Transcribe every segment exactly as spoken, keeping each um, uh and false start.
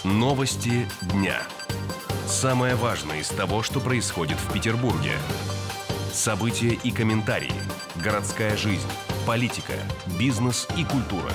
Новости дня. Самое важное из того, что происходит в Петербурге. События и комментарии. Городская жизнь, политика, бизнес и культура.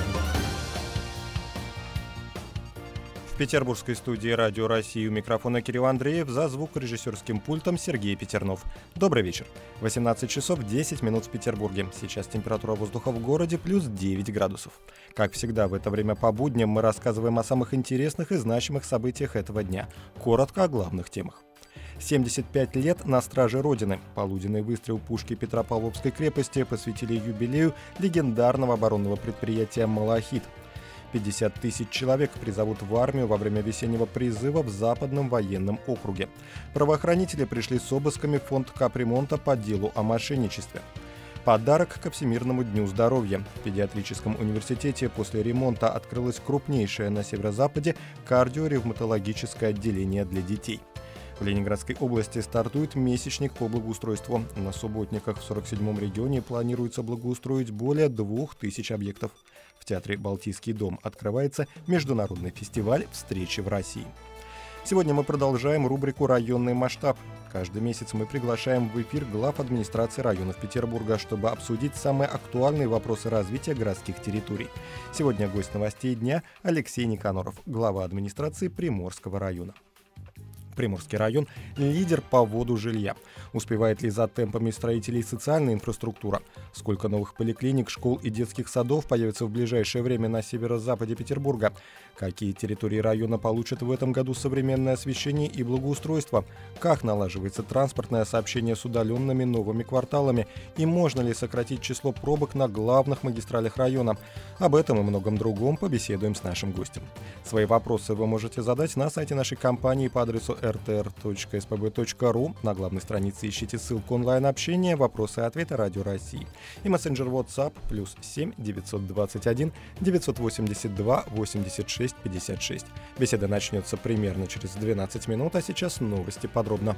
В петербургской студии «Радио России» у микрофона Кирилл Андреев, за звукорежиссерским пультом Сергей Петернов. Добрый вечер. восемнадцать часов десять минут в Петербурге. Сейчас температура воздуха в городе плюс девять градусов. Как всегда, в это время по будням мы рассказываем о самых интересных и значимых событиях этого дня. Коротко о главных темах. семьдесят пять лет на страже Родины. Полуденный выстрел пушки Петропавловской крепости посвятили юбилею легендарного оборонного предприятия «Малахит». пятьдесят тысяч человек призовут в армию во время весеннего призыва в Западном военном округе. Правоохранители пришли с обысками в фонд капремонта по делу о мошенничестве. Подарок ко Всемирному дню здоровья. В педиатрическом университете после ремонта открылось крупнейшее на северо-западе кардиоревматологическое отделение для детей. В Ленинградской области стартует месячник по благоустройству. На субботниках в сорок седьмом регионе планируется благоустроить более двух тысяч объектов. В театре «Балтийский дом» открывается международный фестиваль «Встречи в России». Сегодня мы продолжаем рубрику «Районный масштаб». Каждый месяц мы приглашаем в эфир глав администрации районов Петербурга, чтобы обсудить самые актуальные вопросы развития городских территорий. Сегодня гость новостей дня Алексей Никаноров, глава администрации Приморского района. Приморский район – лидер по вводу жилья. Успевает ли за темпами строителей социальная инфраструктура? Сколько новых поликлиник, школ и детских садов появится в ближайшее время на северо-западе Петербурга? Какие территории района получат в этом году современное освещение и благоустройство? Как налаживается транспортное сообщение с удаленными новыми кварталами? И можно ли сократить число пробок на главных магистралях района? Об этом и многом другом побеседуем с нашим гостем. Свои вопросы вы можете задать на сайте нашей компании по адресу эр тэ эр точка эс пэ бэ точка ру. На главной странице ищите ссылку онлайн-общения, вопросы и ответы Радио России. И мессенджер WhatsApp плюс семь девятьсот двадцать один девятьсот восемьдесят два восемьдесят шесть пятьдесят шесть. Беседа начнется примерно через двенадцать минут, а сейчас новости подробно.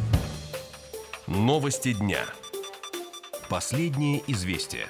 Новости дня. Последние известия.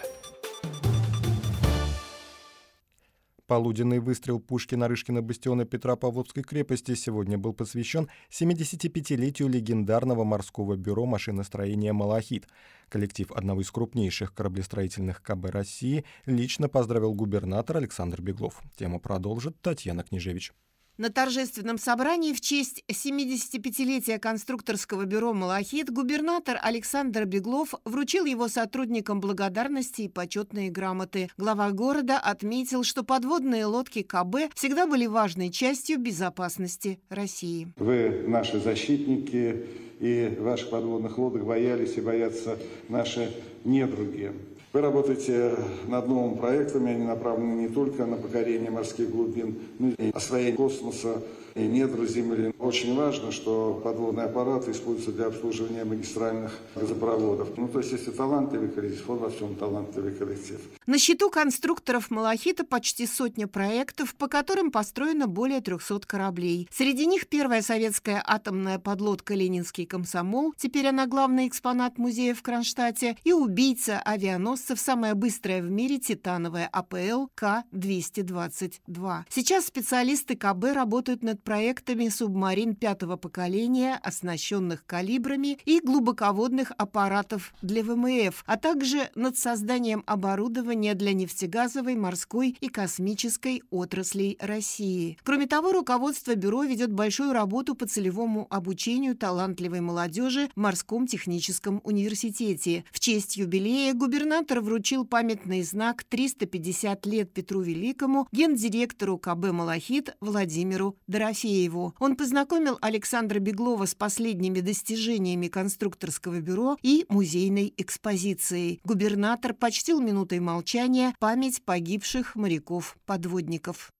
Полуденный выстрел пушки Нарышкина бастиона Петропавловской крепости сегодня был посвящен семидесятипятилетию легендарного морского бюро машиностроения «Малахит». Коллектив одного из крупнейших кораблестроительных ка бэ России лично поздравил губернатор Александр Беглов. Тему продолжит Татьяна Княжевич. На торжественном собрании в честь семидесятипятилетия конструкторского бюро «Малахит» губернатор Александр Беглов вручил его сотрудникам благодарности и почетные грамоты. Глава города отметил, что подводные лодки ка бэ всегда были важной частью безопасности России. Вы наши защитники, и ваших подводных лодок боялись и боятся наши недруги. Вы работаете над новыми проектами, они направлены не только на покорение морских глубин, но и освоение космоса и недр Земли. Очень важно, что подводные аппараты используются для обслуживания магистральных газопроводов. Ну, то есть, если талантливый коллектив, он во всем талантливый коллектив. На счету конструкторов «Малахита» почти сотня проектов, по которым построено более трехсот кораблей. Среди них первая советская атомная подлодка «Ленинский комсомол», теперь она главный экспонат музея в Кронштадте, и убийца авианосцев, самая быстрая в мире титановая а пэ эл ка двести двадцать два. Сейчас специалисты ка бэ работают над проектами субмарин пятого поколения, оснащенных калибрами и глубоководных аппаратов для вэ эм эф, а также над созданием оборудования для нефтегазовой, морской и космической отраслей России. Кроме того, руководство бюро ведет большую работу по целевому обучению талантливой молодежи в Морском техническом университете. В честь юбилея губернатор вручил памятный знак «триста пятьдесят лет Петру Великому» гендиректору ка бэ «Малахит» Владимиру Дорофееву. Он познакомил Александра Беглова с последними достижениями конструкторского бюро и музейной экспозицией. Губернатор почтил минутой молчания память погибших моряков-подводников.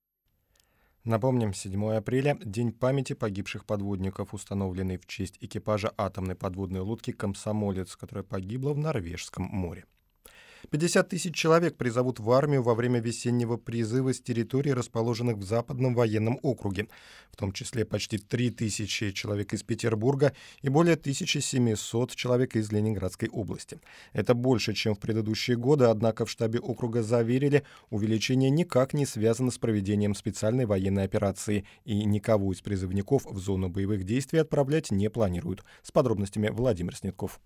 Напомним, седьмого апреля – День памяти погибших подводников, установленный в честь экипажа атомной подводной лодки «Комсомолец», которая погибла в Норвежском море. пятьдесят тысяч человек призовут в армию во время весеннего призыва с территорий, расположенных в Западном военном округе, в том числе почти три тысячи человек из Петербурга и более тысяча семьсот человек из Ленинградской области. Это больше, чем в предыдущие годы, однако в штабе округа заверили, увеличение никак не связано с проведением специальной военной операции и никого из призывников в зону боевых действий отправлять не планируют. С подробностями Владимир Снетков.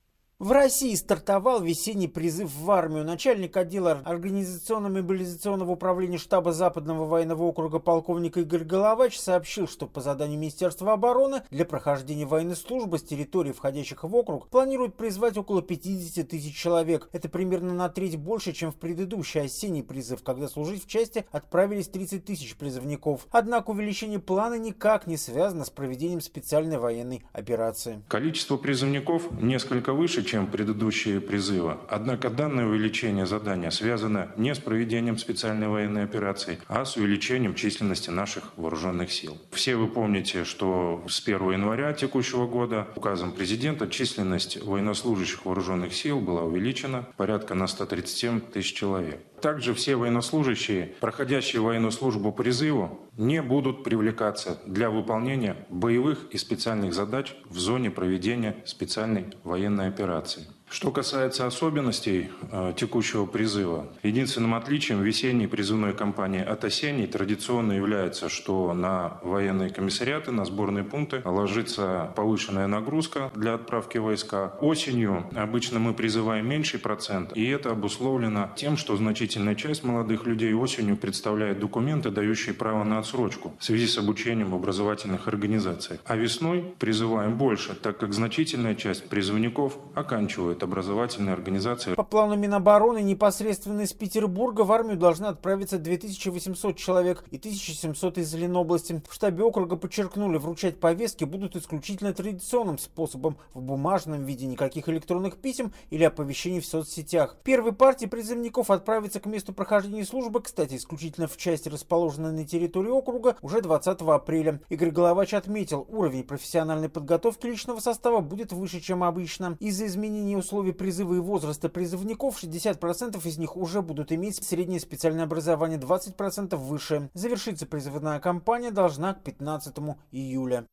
В России стартовал весенний призыв в армию. Начальник отдела организационно-мобилизационного управления штаба Западного военного округа полковник Игорь Головач сообщил, что по заданию Министерства обороны для прохождения военной службы с территорий, входящих в округ, планируют призвать около пятьдесят тысяч человек. Это примерно на треть больше, чем в предыдущий осенний призыв, когда служить в части отправились тридцать тысяч призывников. Однако увеличение плана никак не связано с проведением специальной военной операции. Количество призывников несколько выше, чем предыдущие призывы. Однако данное увеличение задания связано не с проведением специальной военной операции, а с увеличением численности наших вооруженных сил. Все вы помните, что с первого января текущего года указом президента численность военнослужащих вооруженных сил была увеличена порядка на сто тридцать семь тысяч человек. Также все военнослужащие, проходящие военную службу по призыву, не будут привлекаться для выполнения боевых и специальных задач в зоне проведения специальной военной операции. Что касается особенностей э, текущего призыва, единственным отличием весенней призывной кампании от осенней традиционно является, что на военные комиссариаты, на сборные пункты ложится повышенная нагрузка для отправки войска. Осенью обычно мы призываем меньший процент, и это обусловлено тем, что значительная часть молодых людей осенью представляет документы, дающие право на отсрочку в связи с обучением в образовательных организациях. А весной призываем больше, так как значительная часть призывников оканчивает образовательные организации. По плану Минобороны непосредственно из Петербурга в армию должны отправиться две тысячи восемьсот человек и тысяча семьсот из Ленобласти. В штабе округа подчеркнули, вручать повестки будут исключительно традиционным способом, в бумажном виде, никаких электронных писем или оповещений в соцсетях. Первой партии призывников отправится к месту прохождения службы, кстати, исключительно в части, расположенной на территории округа, уже двадцатого апреля. Игорь Головач отметил, уровень профессиональной подготовки личного состава будет выше, чем обычно. Из-за изменения условий призыва и возраста призывников шестьдесят процентов из них уже будут иметь среднее специальное образование, двадцать процентов выше. Завершиться призывная кампания должна к пятнадцатому июля.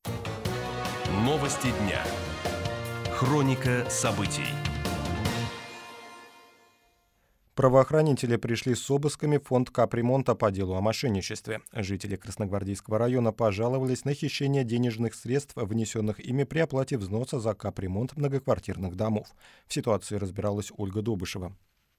Новости дня. Хроника событий. Правоохранители пришли с обысками в фонд капремонта по делу о мошенничестве. Жители Красногвардейского района пожаловались на хищение денежных средств, внесенных ими при оплате взноса за капремонт многоквартирных домов. В ситуации разбиралась Ольга Добышева.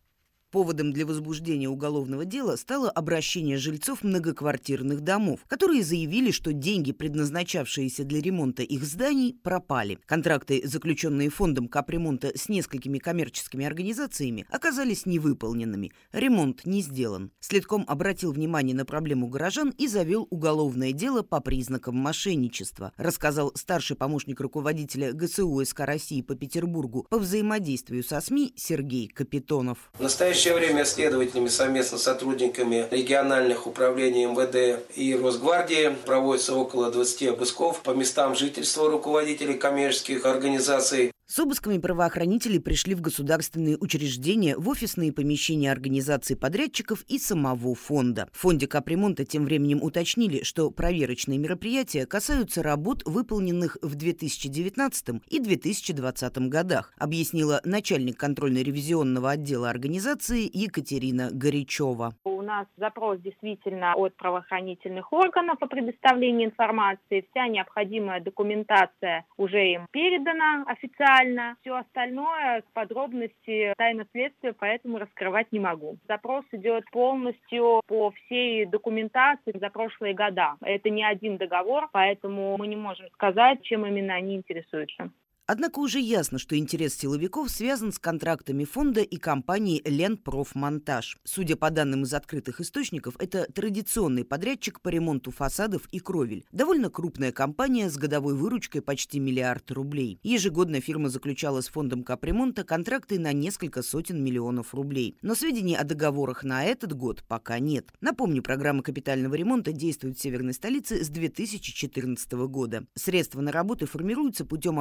Поводом для возбуждения уголовного дела стало обращение жильцов многоквартирных домов, которые заявили, что деньги, предназначавшиеся для ремонта их зданий, пропали. Контракты, заключенные фондом капремонта с несколькими коммерческими организациями, оказались невыполненными. Ремонт не сделан. Следком обратил внимание на проблему горожан и завел уголовное дело по признакам мошенничества, рассказал старший помощник руководителя ГСУ СК России по Петербургу по взаимодействию со СМИ Сергей Капитонов. В настоящее время следователями совместно с сотрудниками региональных управлений эм вэ дэ и Росгвардии проводится около двадцати обысков по местам жительства руководителей коммерческих организаций. С обысками правоохранители пришли в государственные учреждения, в офисные помещения организаций подрядчиков и самого фонда. В фонде капремонта тем временем уточнили, что проверочные мероприятия касаются работ, выполненных в две тысячи девятнадцатом и две тысячи двадцатом годах, объяснила начальник контрольно-ревизионного отдела организации Екатерина Горячева. У нас запрос действительно от правоохранительных органов о предоставлении информации. Вся необходимая документация уже им передана официально. Все остальное, подробности тайны следствия, поэтому раскрывать не могу. Запрос идет полностью по всей документации за прошлые года. Это не один договор, поэтому мы не можем сказать, чем именно они интересуются. Однако уже ясно, что интерес силовиков связан с контрактами фонда и компании «Ленпрофмонтаж». Судя по данным из открытых источников, это традиционный подрядчик по ремонту фасадов и кровель. Довольно крупная компания с годовой выручкой почти миллиард рублей. Ежегодно фирма заключала с фондом капремонта контракты на несколько сотен миллионов рублей. Но сведений о договорах на этот год пока нет. Напомню, программа капитального ремонта действует в северной столице с две тысячи четырнадцатого года. Средства на работы формируются путем объединения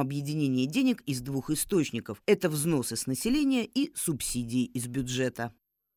выделение денег из двух источников. Это взносы с населения и субсидии из бюджета.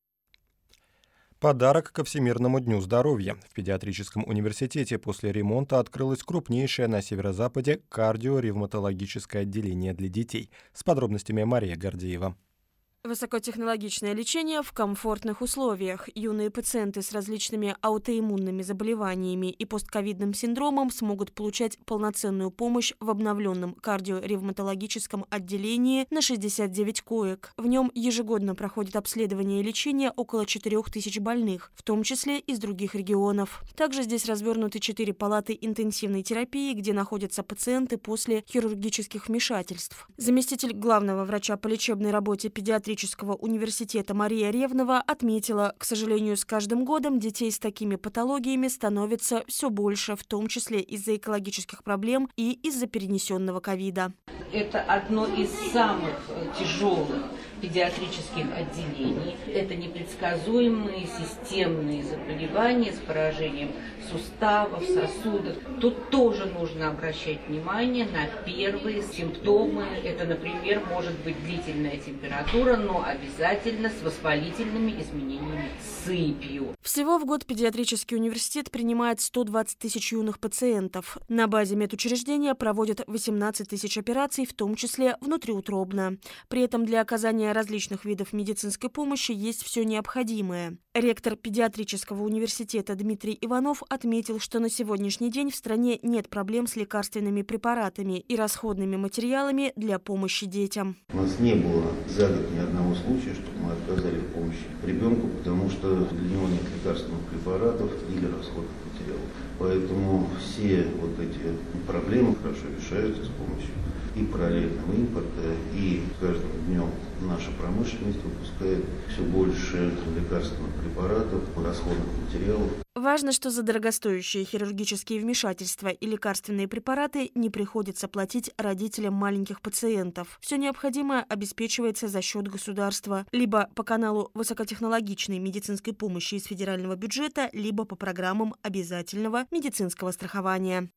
Подарок ко Всемирному дню здоровья. В педиатрическом университете после ремонта открылось крупнейшее на северо-западе кардиоревматологическое отделение для детей. С подробностями Мария Гордеева. Высокотехнологичное лечение в комфортных условиях. Юные пациенты с различными аутоиммунными заболеваниями и постковидным синдромом смогут получать полноценную помощь в обновленном кардиоревматологическом отделении на шестьдесят девять коек. В нем ежегодно проходит обследование и лечение около четырёх тысяч больных, в том числе из других регионов. Также здесь развернуты четыре палаты интенсивной терапии, где находятся пациенты после хирургических вмешательств. Заместитель главного врача по лечебной работе педиатрии университета Мария Ревнова отметила, к сожалению, с каждым годом детей с такими патологиями становится все больше, в том числе из-за экологических проблем и из-за перенесенного ковида. Это одно из самых тяжелых педиатрических отделений. Это непредсказуемые системные заболевания с поражением суставов, сосудов. Тут тоже нужно обращать внимание на первые симптомы. Это, например, может быть длительная температура, но обязательно с воспалительными изменениями, сыпью. Всего в год педиатрический университет принимает сто двадцать тысяч юных пациентов. На базе медучреждения проводят восемнадцать тысяч операций, в том числе внутриутробно. При этом для оказания различных видов медицинской помощи есть все необходимое. Ректор педиатрического университета Дмитрий Иванов отметил, что на сегодняшний день в стране нет проблем с лекарственными препаратами и расходными материалами для помощи детям. У нас не было за год ни одного случая, чтобы мы отказали в помощи ребенку, потому что для него нет лекарственных препаратов или расходных материалов. Поэтому все вот эти проблемы хорошо решаются с помощью и параллельного импорта, и с каждым днем наша промышленность выпускает все больше лекарственных препаратов, расходных материалов. Важно, что за дорогостоящие хирургические вмешательства и лекарственные препараты не приходится платить родителям маленьких пациентов. Все необходимое обеспечивается за счет государства, либо по каналу высокотехнологичной медицинской помощи из федерального бюджета, либо по программам обязательного медицинского страхования.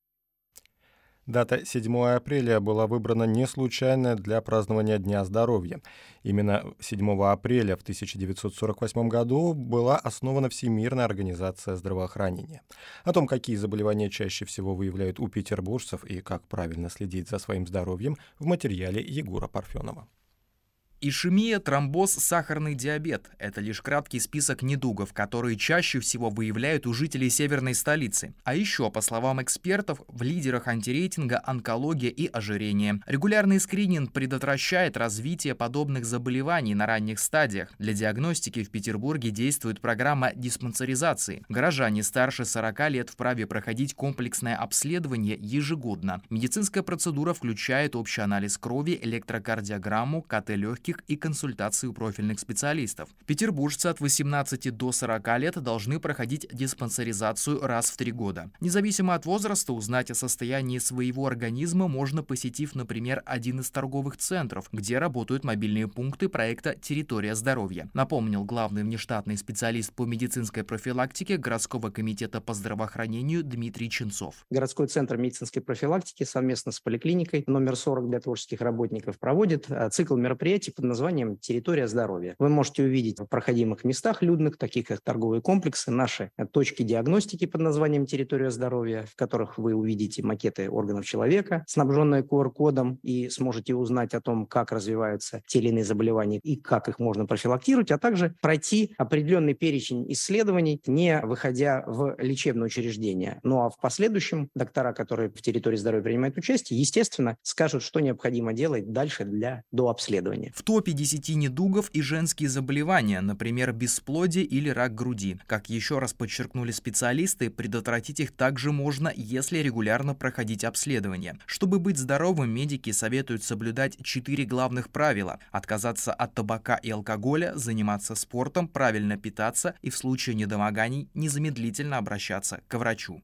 Дата седьмого апреля была выбрана не случайно для празднования Дня здоровья. Именно седьмого апреля в тысяча девятьсот сорок восьмом году была основана Всемирная организация здравоохранения. О том, какие заболевания чаще всего выявляют у петербуржцев и как правильно следить за своим здоровьем, в материале Егора Парфенова. Ишемия, тромбоз, сахарный диабет – это лишь краткий список недугов, которые чаще всего выявляют у жителей северной столицы. А еще, по словам экспертов, в лидерах антирейтинга онкология и ожирение. Регулярный скрининг предотвращает развитие подобных заболеваний на ранних стадиях. Для диагностики в Петербурге действует программа диспансеризации. Горожане старше сорока лет вправе проходить комплексное обследование ежегодно. Медицинская процедура включает общий анализ крови, электрокардиограмму, КТ легких и консультации у профильных специалистов. Петербуржцы от восемнадцати до сорока лет должны проходить диспансеризацию раз в три года. Независимо от возраста, узнать о состоянии своего организма можно, посетив, например, один из торговых центров, где работают мобильные пункты проекта «Территория здоровья», напомнил главный внештатный специалист по медицинской профилактике городского комитета по здравоохранению Дмитрий Ченцов. Городской центр медицинской профилактики совместно с поликлиникой номер сорок для творческих работников проводит цикл мероприятий под названием «Территория здоровья». Вы можете увидеть в проходимых местах людных, таких как торговые комплексы, наши точки диагностики под названием «Территория здоровья», в которых вы увидите макеты органов человека, снабженные ку ар кодом, и сможете узнать о том, как развиваются те или иные заболевания и как их можно профилактировать, а также пройти определенный перечень исследований, не выходя в лечебное учреждение. Ну а в последующем доктора, которые в территории здоровья принимают участие, естественно, скажут, что необходимо делать дальше для дообследования. В топе десяти недугов и женские заболевания, например, бесплодие или рак груди. Как еще раз подчеркнули специалисты, предотвратить их также можно, если регулярно проходить обследование. Чтобы быть здоровым, медики советуют соблюдать четыре главных правила: отказаться от табака и алкоголя, заниматься спортом, правильно питаться и в случае недомоганий незамедлительно обращаться к врачу.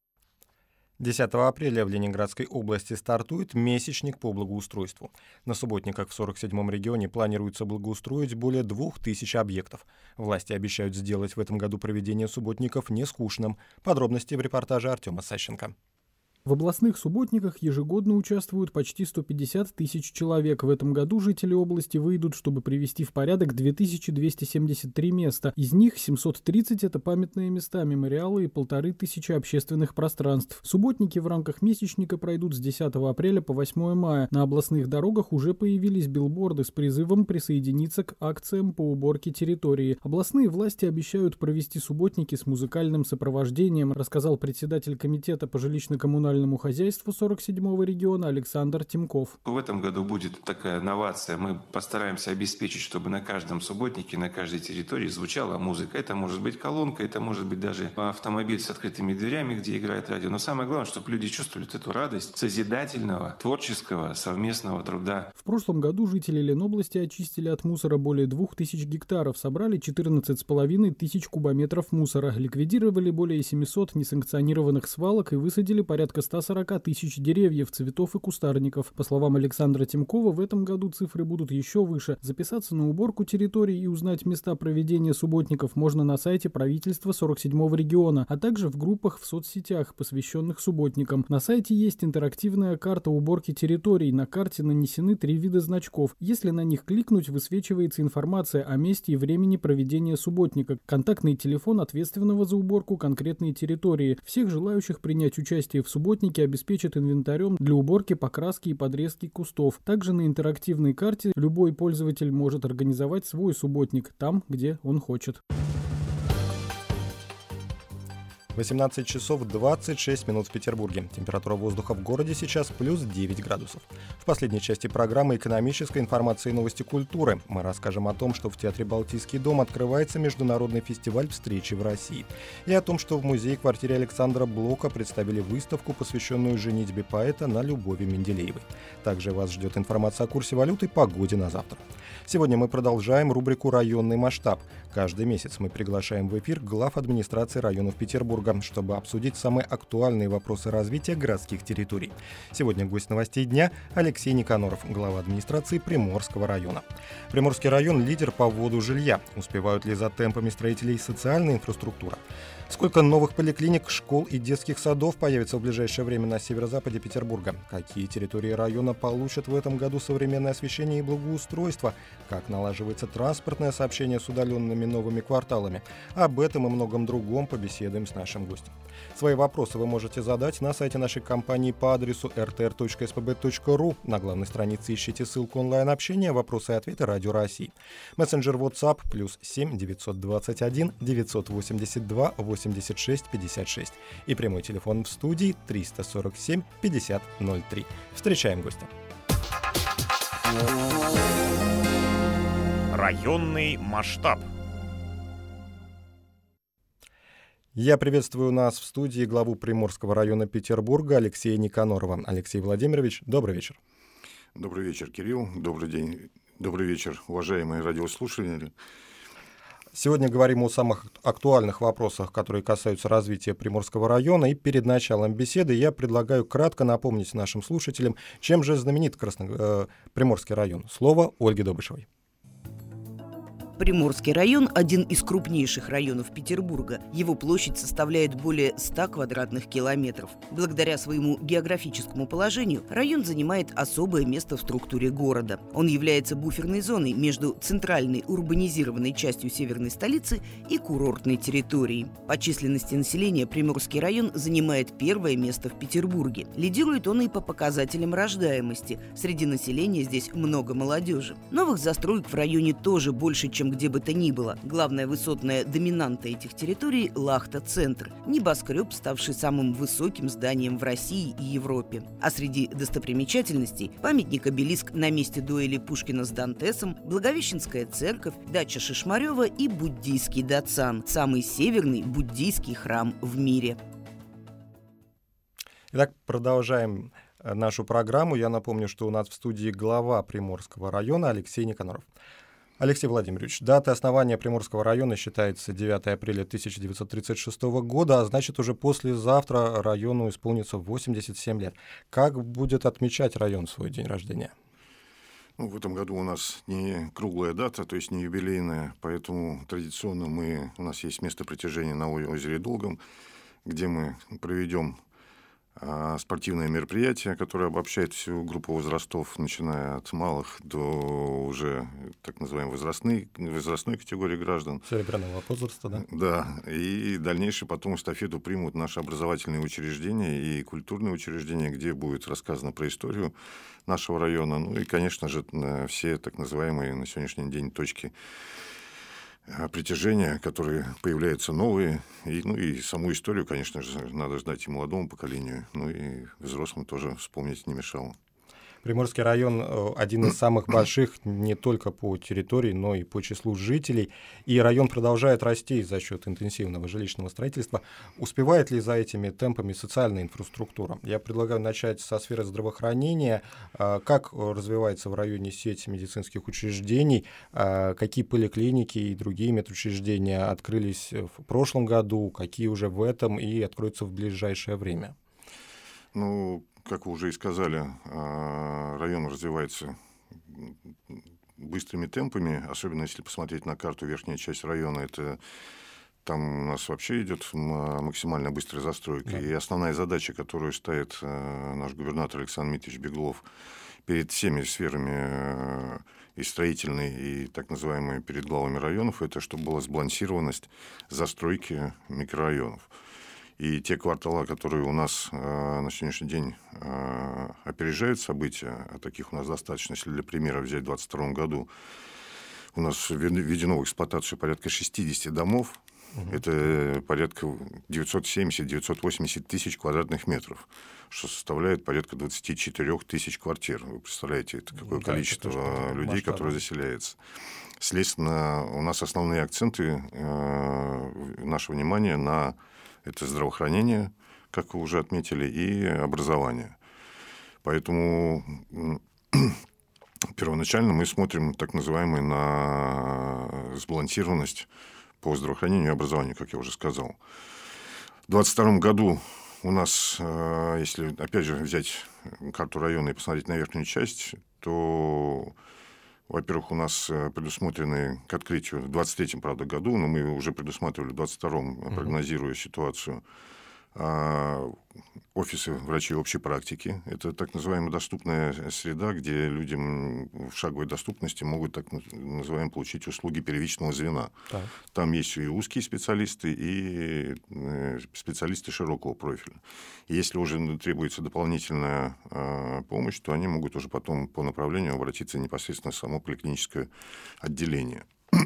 десятого апреля в Ленинградской области стартует месячник по благоустройству. На субботниках в сорок седьмом регионе планируется благоустроить более двух тысяч объектов. Власти обещают сделать в этом году проведение субботников нескучным. Подробности в репортаже Артема Сащенко. В областных субботниках ежегодно участвуют почти сто пятьдесят тысяч человек. В этом году жители области выйдут, чтобы привести в порядок две тысячи двести семьдесят три места. Из них семьсот тридцать – это памятные места, мемориалы и полторы тысячи общественных пространств. Субботники в рамках месячника пройдут с десятого апреля по восьмое мая. На областных дорогах уже появились билборды с призывом присоединиться к акциям по уборке территории. Областные власти обещают провести субботники с музыкальным сопровождением, рассказал председатель комитета по жилищно-коммунальному хозяйству сорок седьмого региона Александр Тимков. В этом году будет такая новация. Мы постараемся обеспечить, чтобы на каждом субботнике, на каждой территории звучала музыка. Это может быть колонка, это может быть даже автомобиль с открытыми дверями, где играет радио. Но самое главное, чтобы люди чувствовали эту радость созидательного, творческого, совместного труда. В прошлом году жители Ленобласти очистили от мусора более двух тысяч гектаров, собрали четырнадцать с половиной тысяч кубометров мусора, ликвидировали более семисот несанкционированных свалок и высадили порядка ста сорока тысяч деревьев, цветов и кустарников. По словам Александра Тимкова, в этом году цифры будут еще выше. Записаться на уборку территорий и узнать места проведения субботников можно на сайте правительства сорок седьмого региона, а также в группах в соцсетях, посвященных субботникам. На сайте есть интерактивная карта уборки территорий. На карте нанесены три вида значков. Если на них кликнуть, высвечивается информация о месте и времени проведения субботника, контактный телефон ответственного за уборку конкретной территории. Всех желающих принять участие в субботнике обеспечат инвентарем для уборки, покраски и подрезки кустов. Также на интерактивной карте любой пользователь может организовать свой субботник там, где он хочет. восемнадцать часов двадцать шесть минут в Петербурге. Температура воздуха в городе сейчас плюс девять градусов. В последней части программы экономической информации и новости культуры мы расскажем о том, что в Театре «Балтийский дом» открывается международный фестиваль встречи в России, и о том, что в музее-квартире Александра Блока представили выставку, посвященную женитьбе поэта на Любови Менделеевой. Также вас ждет информация о курсе валюты и погоде на завтра. Сегодня мы продолжаем рубрику «Районный масштаб». Каждый месяц мы приглашаем в эфир глав администрации районов Петербурга, чтобы обсудить самые актуальные вопросы развития городских территорий. Сегодня гость новостей дня Алексей Никаноров, глава администрации Приморского района. Приморский район – лидер по вводу жилья. Успевают ли за темпами строителей социальная инфраструктура? Сколько новых поликлиник, школ и детских садов появится в ближайшее время на северо-западе Петербурга? Какие территории района получат в этом году современное освещение и благоустройство? Как налаживается транспортное сообщение с удаленными новыми кварталами? Об этом и многом другом побеседуем с нашим гостем. Свои вопросы вы можете задать на сайте нашей компании по адресу эр тэ эр точка эс пэ бэ точка ру. На главной странице ищите ссылку онлайн-общения «Вопросы и ответы Радио России». Мессенджер WhatsApp плюс семь девятьсот двадцать один девятьсот восемьдесят два восемьдесят шесть пятьдесят шесть и прямой телефон в студии триста сорок семь пятьдесят ноль три. Встречаем гостя. Районный масштаб. Я приветствую у нас в студии главу Приморского района Петербурга Алексея Никанорова. Алексей Владимирович, добрый вечер. Добрый вечер, Кирилл. Добрый день. Добрый вечер, уважаемые радиослушатели. Сегодня говорим о самых актуальных вопросах, которые касаются развития Приморского района. И перед началом беседы я предлагаю кратко напомнить нашим слушателям, чем же знаменит Красно... э, Приморский район. Слово Ольге Добышевой. Приморский район – один из крупнейших районов Петербурга. Его площадь составляет более ста квадратных километров. Благодаря своему географическому положению район занимает особое место в структуре города. Он является буферной зоной между центральной урбанизированной частью северной столицы и курортной территорией. По численности населения Приморский район занимает первое место в Петербурге. Лидирует он и по показателям рождаемости. Среди населения здесь много молодежи. Новых застроек в районе тоже больше, чем где бы то ни было. Главная высотная доминанта этих территорий – Лахта-центр, небоскреб, ставший самым высоким зданием в России и Европе. А среди достопримечательностей – памятник-обелиск на месте дуэли Пушкина с Дантесом, Благовещенская церковь, дача Шишмарева и буддийский Дацан – самый северный буддийский храм в мире. Итак, продолжаем нашу программу. Я напомню, что у нас в студии глава Приморского района Алексей Никаноров. Алексей Владимирович, дата основания Приморского района считается девятого апреля тысяча девятьсот тридцать шестого года, а значит, уже послезавтра району исполнится восемьдесят семь лет. Как будет отмечать район свой день рождения? Ну, в этом году у нас не круглая дата, то есть не юбилейная, поэтому традиционно мы, у нас есть место притяжения на озере Долгом, где мы проведем спортивное мероприятие, которое обобщает всю группу возрастов, начиная от малых до уже так называемой возрастной, возрастной категории граждан. Серебряного возраста, да? Да, и дальнейшее потом эстафету примут наши образовательные учреждения и культурные учреждения, где будет рассказано про историю нашего района. Ну и, конечно же, все так называемые на сегодняшний день точки притяжения, которые появляются новые. И, ну и саму историю, конечно же, надо ждать и молодому поколению, ну и взрослым тоже вспомнить не мешало. Приморский район один из самых больших не только по территории, но и по числу жителей. И район продолжает расти за счет интенсивного жилищного строительства. Успевает ли за этими темпами социальная инфраструктура? Я предлагаю начать со сферы здравоохранения. Как развивается в районе сеть медицинских учреждений? Какие поликлиники и другие медучреждения открылись в прошлом году? Какие уже в этом и откроются в ближайшее время? Ну, как вы уже и сказали, район развивается быстрыми темпами, особенно если посмотреть на карту верхняя часть района, это там у нас вообще идет максимально быстрая застройка. Да. И основная задача, которую ставит наш губернатор Александр Дмитриевич Беглов перед всеми сферами и строительной, и так называемой перед главами районов, это чтобы была сбалансированность застройки микрорайонов. И те кварталы, которые у нас э, на сегодняшний день э, опережают события, а таких у нас достаточно, если для примера взять в двадцать втором году, у нас введено в эксплуатацию порядка шестьдесят домов, угу. Это порядка девятьсот семьдесят - девятьсот восемьдесят тысяч квадратных метров, что составляет порядка двадцать четыре тысяч квартир. Вы представляете, это какое ну, количество это людей, масштабно. Которое заселяется. Следственно, у нас основные акценты э, нашего внимания на это здравоохранение, как вы уже отметили, и образование. Поэтому первоначально мы смотрим так называемый на сбалансированность по здравоохранению и образованию, как я уже сказал. В двадцать втором году у нас, если опять же взять карту района и посмотреть на верхнюю часть, то, во-первых, у нас предусмотрены к открытию в двадцать третьем, правда, году, но мы уже предусматривали в двадцать втором, uh-huh. прогнозируя ситуацию, офисы врачей общей практики. Это так называемая доступная среда, где людям в шаговой доступности могут так называемо получить услуги первичного звена. Так. Там есть и узкие специалисты, и специалисты широкого профиля. И если уже требуется дополнительная помощь, то они могут уже потом по направлению обратиться непосредственно в само поликлиническое отделение.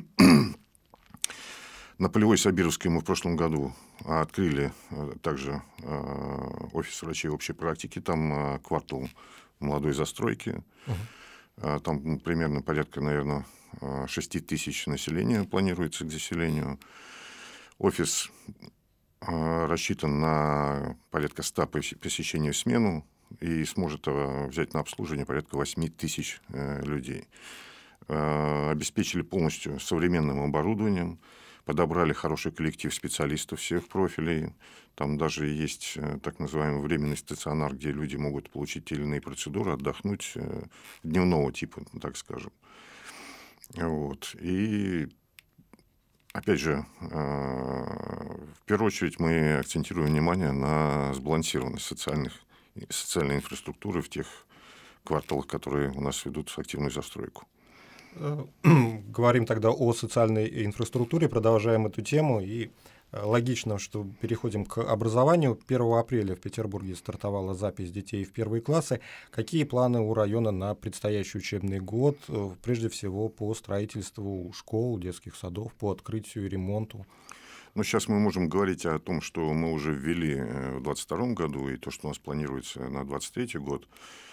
На Полевой Сабировской мы в прошлом году открыли также офис врачей общей практики. Там квартал молодой застройки. Uh-huh. Там примерно порядка, наверное, шесть тысяч населения планируется к заселению. Офис рассчитан на порядка ста посещений в смену и сможет взять на обслуживание порядка восемь тысяч людей. Обеспечили полностью современным оборудованием. Подобрали хороший коллектив специалистов всех профилей. Там даже есть так называемый временный стационар, где люди могут получить те или иные процедуры, отдохнуть дневного типа, так скажем. Вот. И опять же, в первую очередь мы акцентируем внимание на сбалансированность социальных, социальной инфраструктуры в тех кварталах, которые у нас ведут активную застройку. Говорим тогда о социальной инфраструктуре, продолжаем эту тему, и логично, что переходим к образованию. первого апреля в Петербурге стартовала запись детей в первые классы. Какие планы у района на предстоящий учебный год, прежде всего по строительству школ, детских садов, по открытию и ремонту? Ну, сейчас мы можем говорить о том, что мы уже ввели в двадцать втором году, и то, что у нас планируется на двадцать третий год.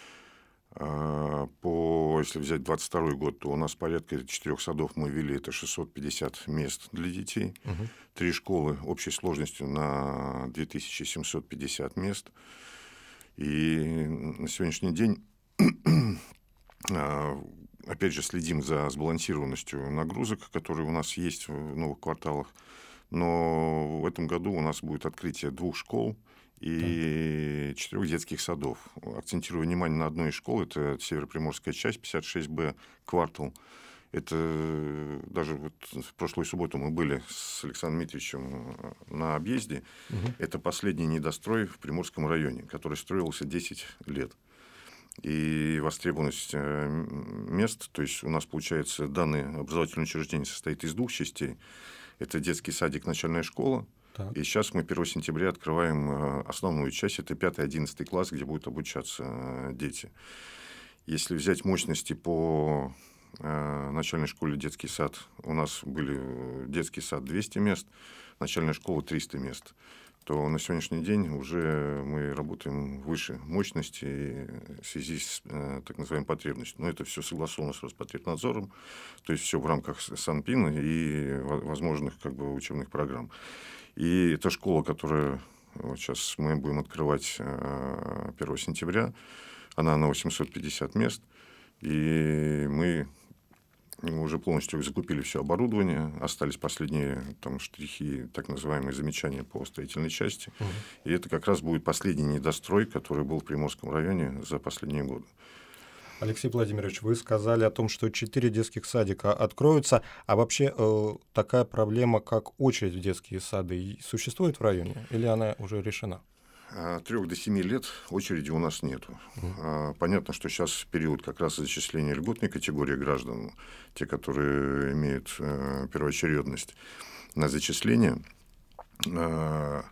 По, если взять двадцать второй год, то у нас порядка четырех садов мы ввели, это шестьсот пятьдесят мест для детей. Uh-huh. Три школы общей сложностью на две тысячи семьсот пятьдесят мест. И на сегодняшний день, опять же, следим за сбалансированностью нагрузок, которые у нас есть в новых кварталах. Но в этом году у нас будет открытие двух школ и четырех детских садов. Акцентирую внимание на одной из школ, это Североприморская часть, пятьдесят шесть бэ, квартал. Это даже вот в прошлую субботу мы были с Александром Дмитриевичем на объезде. Угу. Это последний недострой в Приморском районе, который строился десять лет. И востребованность мест, то есть у нас, получается, данное образовательное учреждение состоит из двух частей. Это детский садик, начальная школа. Так. И сейчас мы первого сентября открываем основную часть, это пятый-одиннадцатый класс, где будут обучаться дети. Если взять мощности по начальной школе детский сад, у нас были детский сад двести мест, начальная школа триста мест, то на сегодняшний день уже мы работаем выше мощности в связи с так называемой потребностью. Но это все согласовано с Роспотребнадзором, то есть все в рамках Санпина и возможных как бы учебных программ. И эта школа, которую вот сейчас мы будем открывать первого сентября, она на восемьсот пятьдесят мест, и мы уже полностью закупили все оборудование, остались последние там штрихи, так называемые замечания по строительной части. Угу. И это как раз будет последний недострой, который был в Приморском районе за последние годы. Алексей Владимирович, вы сказали о том, что четыре детских садика откроются, а вообще э, такая проблема, как очередь в детские сады, существует в районе или она уже решена? От трех до семи лет очереди у нас нету. Mm. Понятно, что сейчас период как раз зачисления льготной категории граждан, те, которые имеют э, первоочередность на зачисление, э,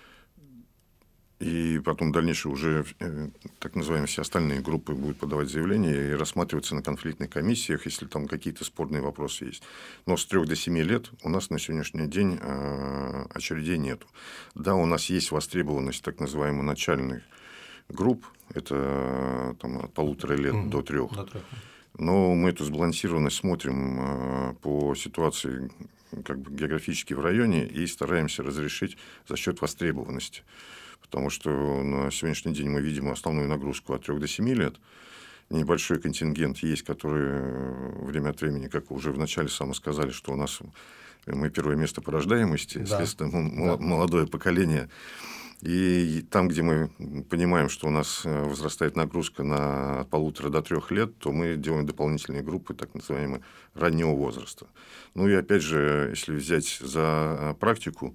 и потом дальнейшие уже э, так называемые все остальные группы будут подавать заявления и рассматриваться на конфликтных комиссиях, если там какие-то спорные вопросы есть. Но с трех до семи лет у нас на сегодняшний день э, очередей нету. Да, у нас есть востребованность так называемых начальных групп, это там, от полутора лет mm-hmm. до трех. До трех. Но мы эту сбалансированность смотрим э, по ситуации как бы географически в районе и стараемся разрешить за счет востребованности. Потому что на сегодняшний день мы видим основную нагрузку от трех до семи лет. Небольшой контингент есть, который время от времени, как уже вначале сами сказали, что у нас мы первое место по рождаемости, да. Следственно, да. молодое поколение. И там, где мы понимаем, что у нас возрастает нагрузка на от полутора до трех лет, то мы делаем дополнительные группы, так называемые, раннего возраста. Ну и опять же, если взять за практику,